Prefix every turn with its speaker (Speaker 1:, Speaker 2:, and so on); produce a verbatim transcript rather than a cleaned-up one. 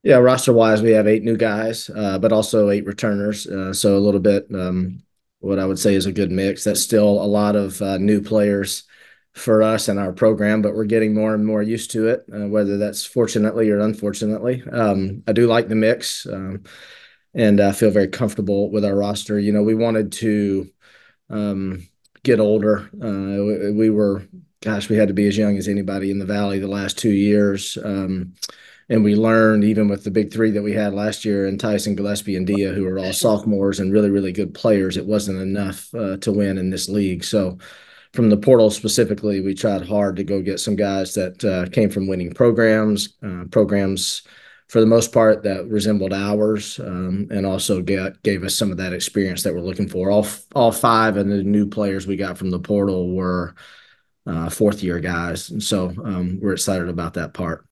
Speaker 1: Yeah, roster wise, we have eight new guys, uh, but also eight returners. Uh, so a little bit, um, what I would say is a good mix. That's still a lot of uh, new players for us and our program, but we're getting more and more used to it, uh, whether that's fortunately or unfortunately. Um, I do like the mix, um, and I feel very comfortable with our roster. You know, we wanted to um, get older. Uh, we, we were, gosh, we had to be as young as anybody in the Valley the last two years. Um, and we learned even with the big three that we had last year and Tyson, Gillespie, and Dia, who are all sophomores and really, really good players, it wasn't enough uh, to win in this league. So from the portal specifically, we tried hard to go get some guys that uh, came from winning programs, uh, programs for the most part that resembled ours, um, and also get, gave us some of that experience that we're looking for. All all five of the new players we got from the portal were uh, fourth year guys, and so um, we're excited about that part.